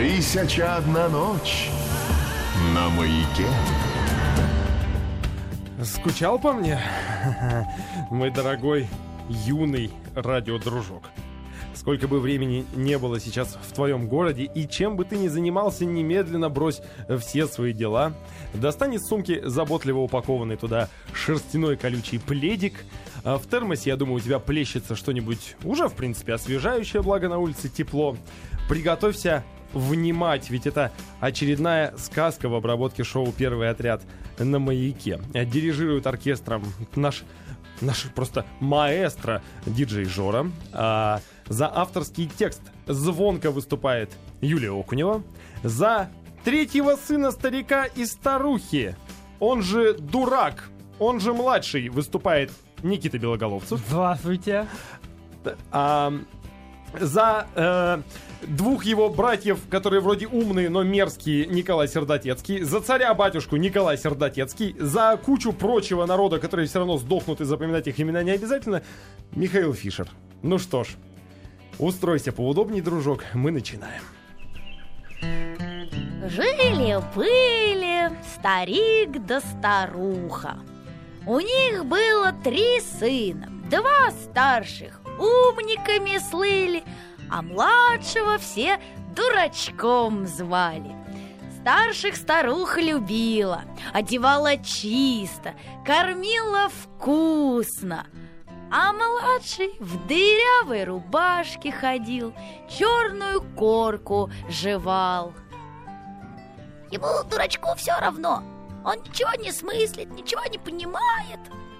1001 ночь на Маяке. Скучал по мне, мой дорогой юный радиодружок? Сколько бы времени не было сейчас в твоем городе, и чем бы ты ни занимался, немедленно брось все свои дела. Достань из сумки заботливо упакованный туда шерстяной колючий пледик. В термосе, я думаю, у тебя плещется что-нибудь уже, в принципе, освежающее, благо на улице тепло. Приготовься внимать, ведь это очередная сказка в обработке шоу «Первый отряд» на Маяке. Дирижирует оркестром наш просто маэстро диджей Жора. За авторский текст звонко выступает Юлия Окунева. За третьего сына старика и старухи, он же дурак, он же младший, выступает Никита Белоголовцев. Здравствуйте. За двух его братьев, которые вроде умные, но мерзкие, Николай Сердотецкий. За царя-батюшку Николай Сердотецкий. За кучу прочего народа, которые все равно сдохнут, и запоминать их имена не обязательно, Михаил Фишер. Ну что ж, устройся поудобнее, дружок, мы начинаем. Жили-были старик да старуха. У них было 3 сына. 2 старших умниками слыли, а младшего все дурачком звали. Старших старуха любила, одевала чисто, кормила вкусно. А младший в дырявой рубашке ходил, черную корку жевал. Ему, дурачку, все равно. Он ничего не смыслит, ничего не понимает.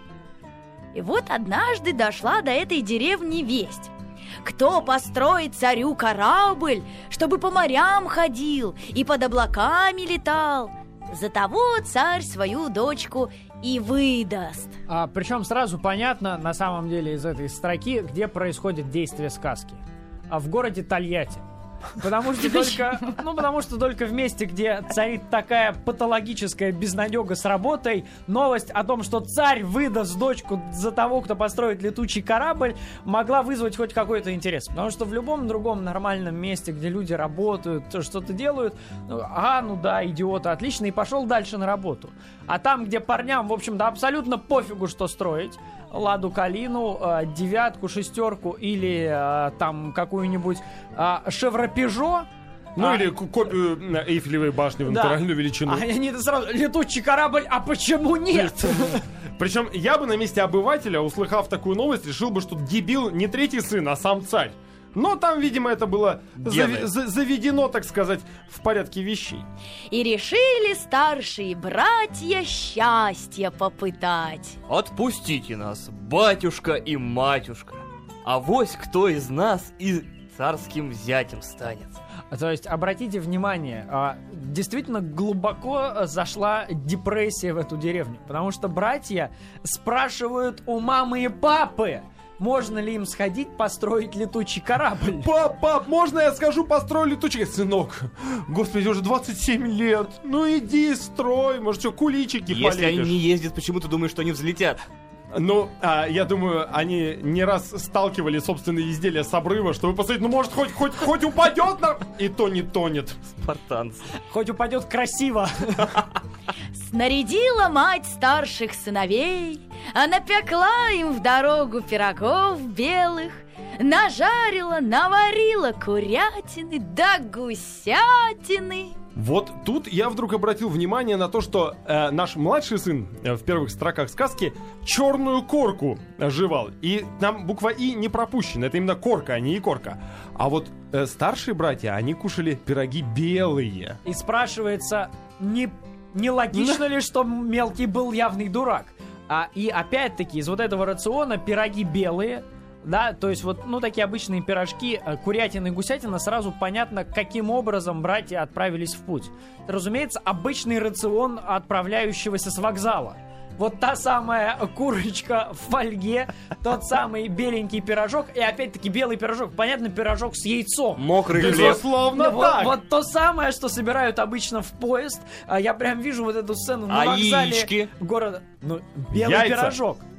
И вот однажды дошла до этой деревни весть. Кто построит царю корабль, чтобы по морям ходил и под облаками летал, за того царь свою дочку и выдаст. Причем сразу понятно, на самом деле, из этой строки, где происходит действие сказки. В городе Тольятти. Потому что только в месте, где царит такая патологическая безнадега с работой, новость о том, что царь выдаст дочку за того, кто построит летучий корабль, могла вызвать хоть какой-то интерес. Потому что в любом другом нормальном месте, где люди работают, что-то делают, идиоты, отлично, и пошел дальше на работу. А там, где парням, в общем-то, абсолютно пофигу, что строить, Ладу Калину, 9, 6 или там какую-нибудь Шевропежо. Или копию Эйфелевой башни в натуральную величину. Они сразу, летучий корабль, а почему нет? Причем я бы на месте обывателя, услыхав такую новость, решил бы, что дебил не 3-й сын, а сам царь. Но там, видимо, это было заведено, так сказать, в порядке вещей. И решили старшие братья счастье попытать. Отпустите нас, батюшка и матюшка. Авось кто из нас и царским зятем станет. То есть, обратите внимание, действительно глубоко зашла депрессия в эту деревню. Потому что братья спрашивают у мамы и папы, можно ли им сходить построить летучий корабль. Пап, можно я скажу, построю летучий? Сынок, господи, уже 27 лет. Ну иди, строй, может, что, куличики полепишь. Если они не ездят, почему ты думаешь, что они взлетят? Ну, я думаю, они не раз сталкивали собственные изделия с обрыва, чтобы посмотреть, может, хоть упадет на... И то не тонет. Спартанцы. Хоть упадет красиво. Снарядила мать старших сыновей, напекла им в дорогу пирогов белых, нажарила, наварила курятины да гусятины. Вот тут я вдруг обратил внимание на то, что наш младший сын в первых строках сказки черную корку жевал. И там буква «и» не пропущена. Это именно корка, а не икорка. А вот старшие братья, они кушали пироги белые. И спрашивается, не логично ли, что мелкий был явный дурак? И опять-таки из вот этого рациона пироги белые, да, то есть вот, такие обычные пирожки, курятина и гусятина, сразу понятно, каким образом братья отправились в путь. Разумеется, обычный рацион отправляющегося с вокзала. Вот та самая курочка в фольге, тот самый беленький пирожок, и опять-таки белый пирожок, понятно, пирожок с яйцом. Мокрый хлеб. Безусловно, так. Вот то самое, что собирают обычно в поезд. Я прям вижу вот эту сцену на вокзале яички? города. Белый Яйца. пирожок.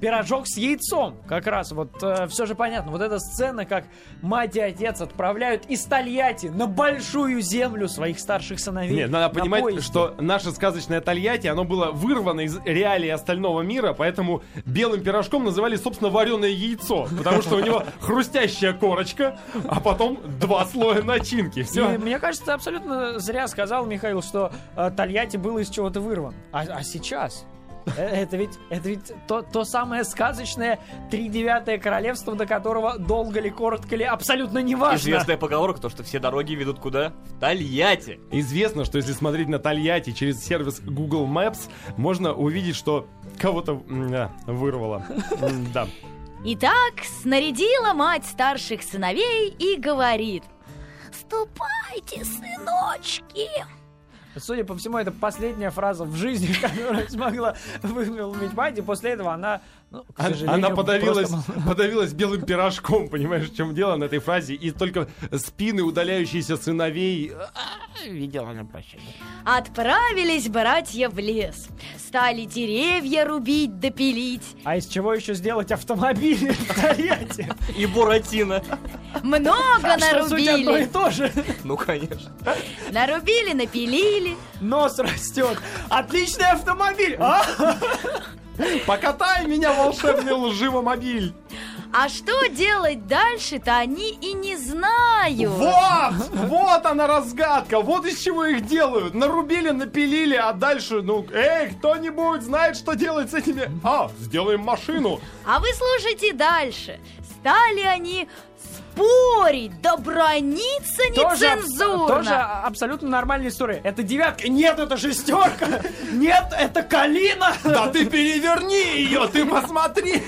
пирожок с яйцом. Как раз вот все же понятно. Вот эта сцена, как мать и отец отправляют из Тольятти на большую землю своих старших сыновей. Нет, надо на понимать, поезде. что наше сказочное Тольятти, оно было вырвано из реалий остального мира, поэтому белым пирожком называли, собственно, вареное яйцо, потому что у него хрустящая корочка, а потом 2 слоя начинки. И Все. мне кажется, ты абсолютно зря сказал, Михаил, что Тольятти было из чего-то вырван. А сейчас? Это ведь то самое сказочное 3-9 королевство, до которого долго ли, коротко ли, абсолютно не важно. Известная поговорка, то, что все дороги ведут куда? В Тольятти. Известно, что если смотреть на Тольятти через сервис Google Maps, можно увидеть, что кого-то вырвало. Да. Итак, снарядила мать старших сыновей и говорит: «Ступайте, сыночки!» Судя по всему, это последняя фраза в жизни, которую смогла вымолвить мать, и после этого она, к сожалению, Она подавилась, просто- подавилась белым пирожком, понимаешь, в чем дело на этой фразе, и только спины удаляющихся сыновей видела на площади. Отправились братья в лес. Стали деревья рубить да пилить. А из чего еще сделать автомобили в Тольятти? И Буратино. Много Что, суть одно и нарубили. то же. Ну, конечно. Нарубили, напилили. Нос растет. Отличный автомобиль. А? Покатай меня, волшебный лживомобиль! А что делать дальше-то они и не знают. Вот она разгадка, вот из чего их делают. Нарубили, напилили, а дальше, кто-нибудь знает, что делать с этими? Сделаем машину. А вы слушайте дальше. Стали они спорить, да браниться нецензурно. Тоже абсолютно нормальная история. Это 9. Нет, это 6. Нет, это калина. Да ты переверни ее, ты посмотри.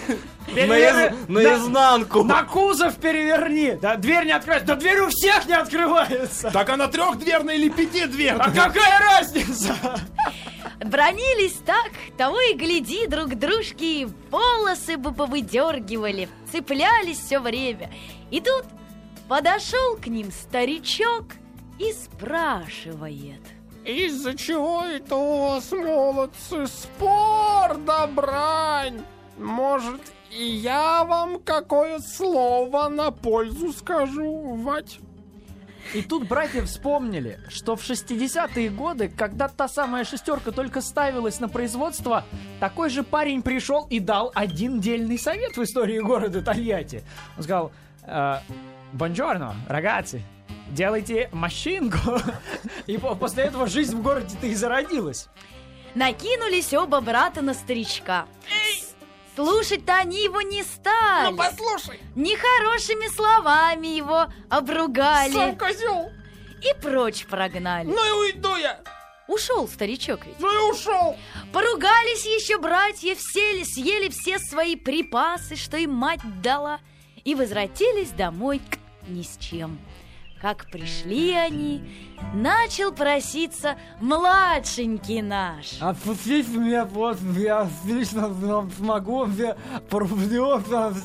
Наизнанку. На кузов переверни. Да, дверь не открывается. Да дверь у всех не открывается. Так она 3-дверная или 5-дверная? А какая разница? Бранились так, того и гляди, друг дружки волосы бы повыдергивали, цеплялись все время. И тут подошел к ним старичок и спрашивает: Из-за чего это у вас, молодцы, спор да брань? Может, и я вам какое слово на пользу скажу, Вать? И тут братья вспомнили, что в 60-е годы, когда та самая 6 только ставилась на производство, такой же парень пришел и дал один дельный совет в истории города Тольятти. Он сказал: «Бонджорно, рагаци, делайте машинку». И после этого жизнь в городе-то и зародилась. накинулись оба брата на старичка. Слушать-то они его не стали. Ну послушай, Нехорошими словами его обругали сам козел, и прочь прогнали. ну и уйду я, Ушел старичок ведь. ну и ушел. Поругались еще братья, съели все свои припасы, что им мать дала, и возвратились домой ни с чем. Как пришли они, начал проситься младшенький наш. Отпустите меня, вот, я отлично смогу, я порублю,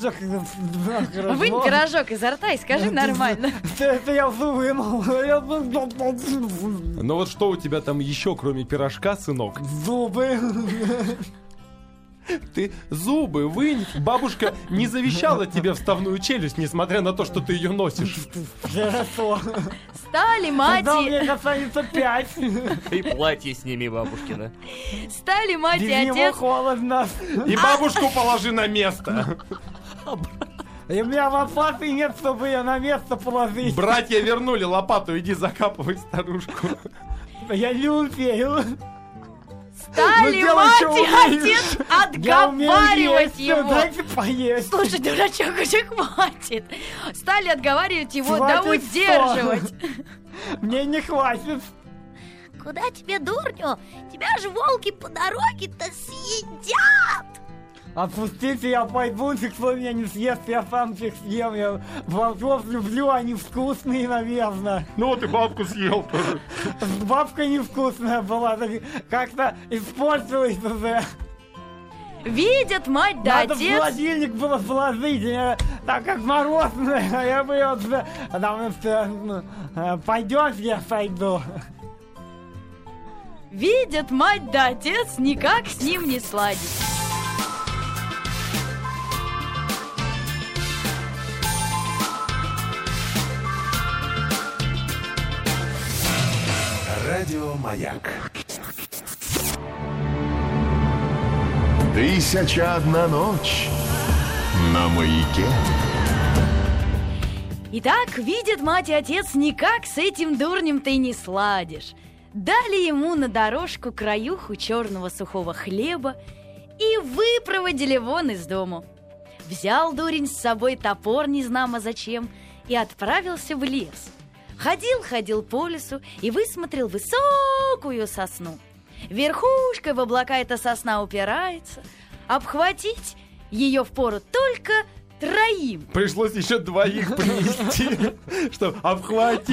Вынь пирожок изо рта и скажи нормально. Это я вымыл, Ну вот что у тебя там еще, кроме пирожка, сынок? зубы. Ты зубы вынь. Бабушка не завещала тебе вставную челюсть, несмотря на то, что ты ее носишь. Хорошо. Стали Когда мать мне останется 5. И платье сними, бабушкина. стали мать и Без него отец. холодно. И бабушку положи на место. И у меня лопаты нет, чтобы ее на место положить. Братья вернули лопату, иди закапывай старушку. Я не успею. Стали делай, мать что и умеешь. отец Я умею отговаривать есть, его. дайте поесть. Слушай, дурачок, уже хватит. Стали отговаривать его, да Хватит, удерживать. Мне не хватит. Куда тебе, дурню? Тебя же волки по дороге-то съедят. Отпустите, я пойду, никто меня не съест, я сам всех съем. Я волков люблю, они вкусные, наверное. Ну вот и бабку съел тоже. Бабка невкусная была, так как-то испортилась уже. Видят мать да Надо в отец. холодильник было положить, так как морозная, а я бы ее... Потому что пойдешь, я сойду. Видят мать да отец, никак с ним не сладить. Радиомаяк. 1001 ночь на маяке. Итак, видят мать и отец, никак с этим дурнем ты не сладишь. Дали ему на дорожку краюху черного сухого хлеба и выпроводили вон из дому. Взял дурень с собой топор незнамо зачем и отправился в лес. Ходил по лесу и высмотрел высокую сосну. Верхушкой в облака эта сосна упирается. Обхватить ее впору только троим. Пришлось еще двоих принести, чтобы обхватил.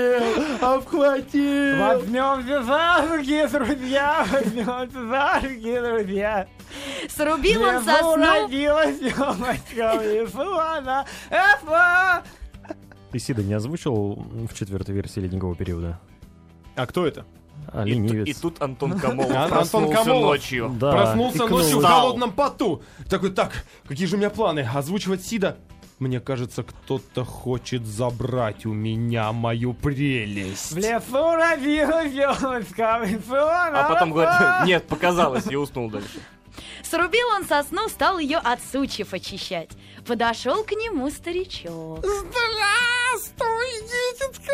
Возьмемся за руки, друзья, возьмемся за руки, друзья. Срубил он сосну. Родилась девочка в лесу, она... Исида не озвучил в 4-й версии «Ледникового периода»? А кто это? Ленивец. И тут Антон Камолов Антон проснулся Камолов. ночью. Да, Проснулся икнул. ночью в Встал. холодном поту. Такой, так, какие же у меня планы? Озвучивать Сида? Мне кажется, кто-то хочет забрать у меня мою прелесть. В лесу родилась девочка, в лесу она... А потом говорит, нет, показалось, и уснул дальше. Срубил он сосну, стал ее от сучьев очищать. Подошел к нему старичок. Здравствуй, дитятка!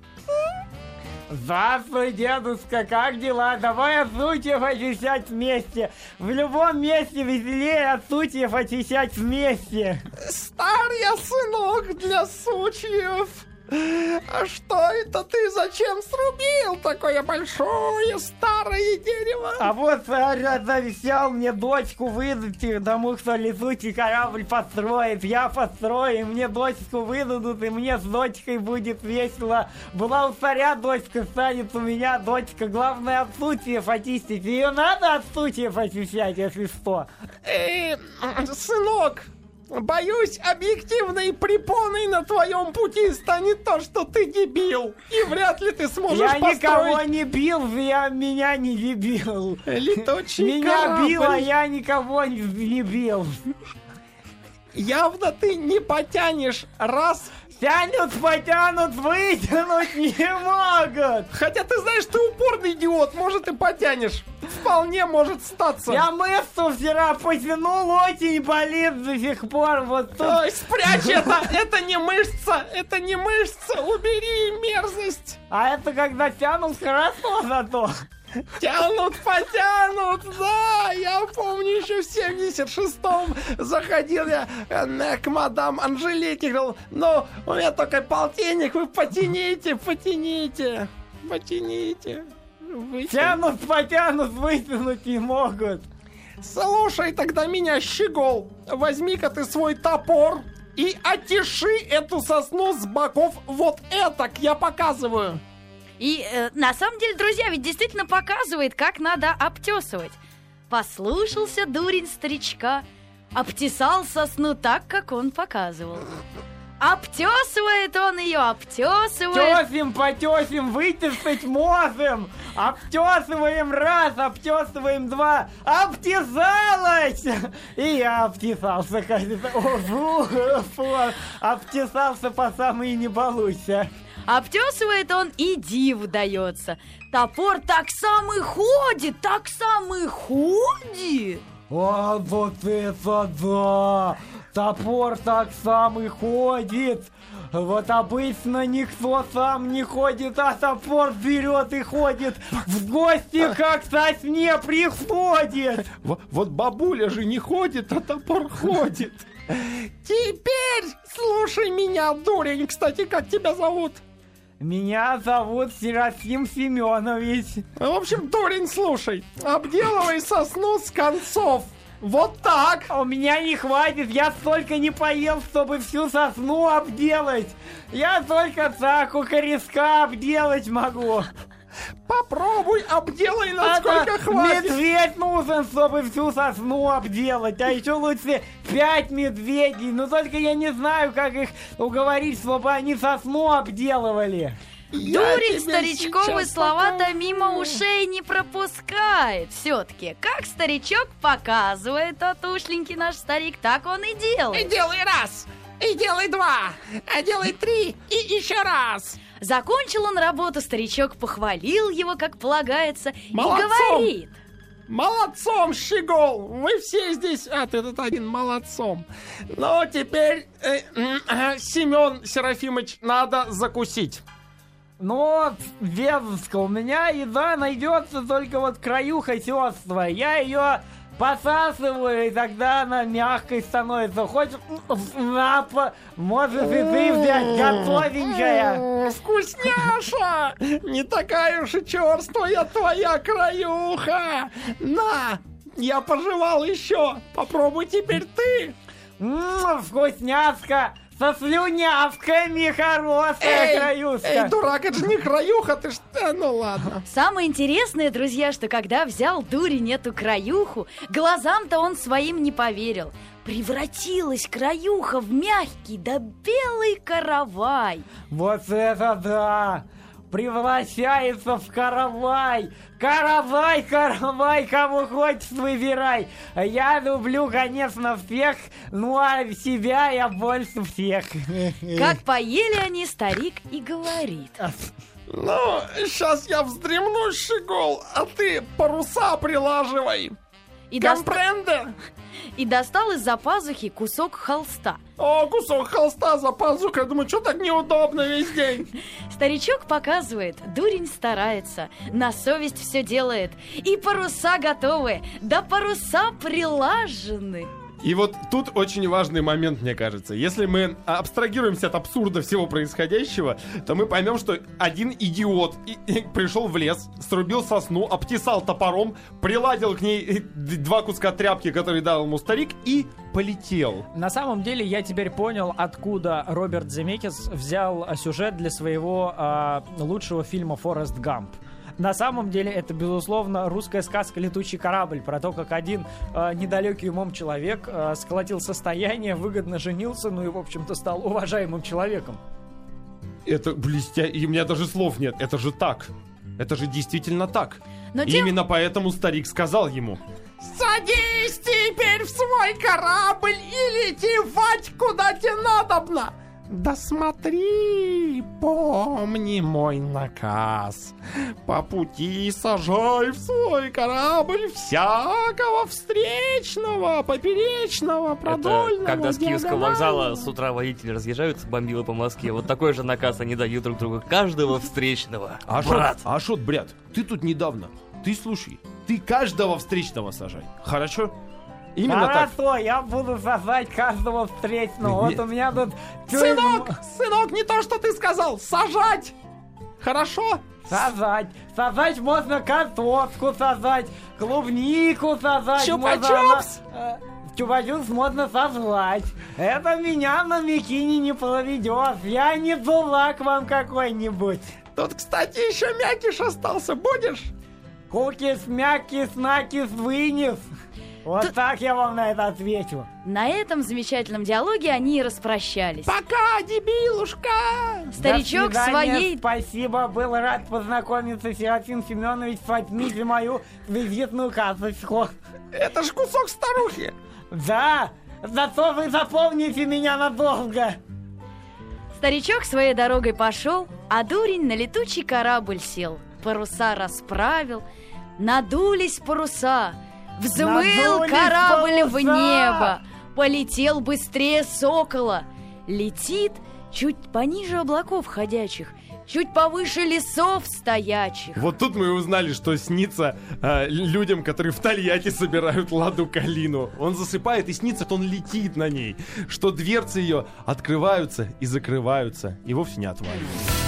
Здравствуй, дедушка, как дела? Давай от сучьев очищать вместе. В любом месте веселее от сучьев очищать вместе. Стар я, сынок, для сучьев. А что это ты зачем срубил такое большое старое дерево? А вот царь завещал мне дочку выдать, потому что летучий корабль построит. Я построю, и мне дочку выдадут, и мне с дочкой будет весело. Была у царя дочка, станет у меня дочка. Главное от сучьев очистить. Ее надо от сучьев очищать, если что. Сынок, боюсь, объективной препоной на твоем пути станет то, что ты дебил. И вряд ли ты сможешь Я никого построить не бил, меня не бил. летучий Меня корабль. бил, а я никого не бил. Явно ты не потянешь раз. Тянут, потянут, вытянуть не могут. Хотя ты знаешь, ты упорный идиот, может и потянешь. Вполне может статься. Я мышцу вчера потянул, очень болит до сих пор. Вот тут. Ой, спрячь это не мышца, убери мерзость. А это когда тянут хорошо зато. Тянут, потянут, да, я помню, еще в 76-м заходил я к мадам Анжелике, говорил, ну, у меня только полтинник, вы потяните. Тянут, потянут, вытянуть не могут. Слушай, тогда меня, щегол, возьми-ка ты свой топор и отеши эту сосну с боков вот этак, я показываю. И на самом деле, друзья, ведь действительно показывает, как надо обтесывать. Послушался дурень старичка, обтесал сосну так, как он показывал. Обтесывает он ее, обтесывает. Тесим, потесим, вытесать можем. Обтесываем раз, обтесываем два. Обтесалась! И я обтесался, кажется. Обтесался по самые не балуйся. Обтесывает он, и диву дается. Топор так сам и ходит, А вот это да! Топор так сам и ходит. Вот обычно никто сам не ходит, а топор берет и ходит. В гости как сосне приходит. Вот бабуля же не ходит, а топор ходит. Теперь слушай меня, дурень. Кстати, как тебя зовут? Меня зовут Серафим Семенович. В общем, дурень, слушай. Обделывай сосну с концов. Вот так. У меня не хватит, я столько не поел, чтобы всю сосну обделать. Я только так у корешка обделать могу. Попробуй, обделай, насколько хватит. Медведь нужен, чтобы всю сосну обделать. А еще лучше 5 медведей. Но только я не знаю, как их уговорить, чтобы они сосну обделывали. Дурень старичковые слова-то мимо ушей не пропускает. Все-таки, как старичок показывает, тот ушленький наш старик, так он и делает. Делай раз, И делай 2, а делай 3 и еще раз. Закончил он работу, старичок похвалил его, как полагается, Молодцом! и говорит: Молодцом, Щегол! Вы все здесь... А, ты этот один молодцом. Ну, теперь, Семен Серафимович, надо закусить. Ну, дедушка, у меня еда найдется только вот краюха тёстовая. Я ее посасываю, и тогда она мягкой становится. Хочешь, можешь и ты взять, готовенькая. Вкусняша! Не такая уж и черствая твоя краюха! На! Я пожевал еще! Попробуй теперь ты! Вкусняшка! Со слюнявками хорошая краюшка. Эй, дурак, это же не краюха, ты что? Ну ладно. Самое интересное, друзья, что когда взял дурень эту краюху, глазам-то он своим не поверил. Превратилась краюха в мягкий да белый каравай. Вот это да! Превращается в каравай! Каравай, каравай, кому хочешь выбирай! Я люблю, конечно, всех, ну а себя я больше всех. Как поели они, старик и говорит: Ну, сейчас я вздремну, Щегол, а ты паруса прилаживай. и, Компренде? и достал из-за пазухи кусок холста. О, кусок холста за пазухой. Я думаю, что так неудобно весь день? Старичок показывает, дурень старается, на совесть все делает. И паруса готовы, да паруса прилажены. И вот тут очень важный момент, мне кажется. Если мы абстрагируемся от абсурда всего происходящего, то мы поймем, что один идиот пришел в лес, срубил сосну, обтесал топором, приладил к ней 2 куска тряпки, которые дал ему старик, и полетел. На самом деле я теперь понял, откуда Роберт Земекис взял сюжет для своего лучшего фильма «Форест Гамп». На самом деле это, безусловно, русская сказка «Летучий корабль», про то, как один недалекий умом человек сколотил состояние, выгодно женился, ну и, в общем-то, стал уважаемым человеком. Это и у меня даже слов нет. Это же так. Это же действительно так. Но И тем- именно поэтому старик сказал ему: Садись теперь в свой корабль и лети, Вать, куда тебе надобно. Да смотри, помни мой наказ. По пути сажай в свой корабль всякого встречного, поперечного, продольного, Это когда с Киевского вокзала диагонального. с утра водители разъезжаются, бомбилы по Москве. Вот такой же наказ они дают друг другу. Каждого встречного. Брат. брат, ты тут недавно. Ты слушай, ты каждого встречного сажай. Хорошо? Именно так. Хорошо, я буду сажать каждого встречного. Нет. Вот у меня тут... Сынок, не то, что ты сказал, сажать. Хорошо? Сажать. Сажать можно картошку сажать, клубнику сажать. Чупа-чупс! Чупа-чупс можно сажать. Это меня на Микине не проведешь. Я не дурак вам какой-нибудь. Тут, кстати, еще мякиш остался, будешь? Кукис, мякис, накис, вынес. Вот так я вам на это отвечу. На этом замечательном диалоге они и распрощались. Пока, дебилушка! Старичок До свидания, своей... Спасибо, был рад познакомиться, Серафим Семенович. Возьмите мою визитную карточку. Это ж кусок старухи. Да, зато вы запомните меня надолго. Старичок своей дорогой пошел, а дурень на летучий корабль сел. Паруса расправил, надулись паруса. Взмыл Надулись корабль в паруса! небо, полетел быстрее сокола. Летит чуть пониже облаков ходячих, чуть повыше лесов стоячих. Вот тут мы и узнали, что снится людям, которые в Тольятти собирают ладу калину. Он засыпает, и снится, что он летит на ней. Что дверцы ее открываются и закрываются, и вовсе не отваливаются.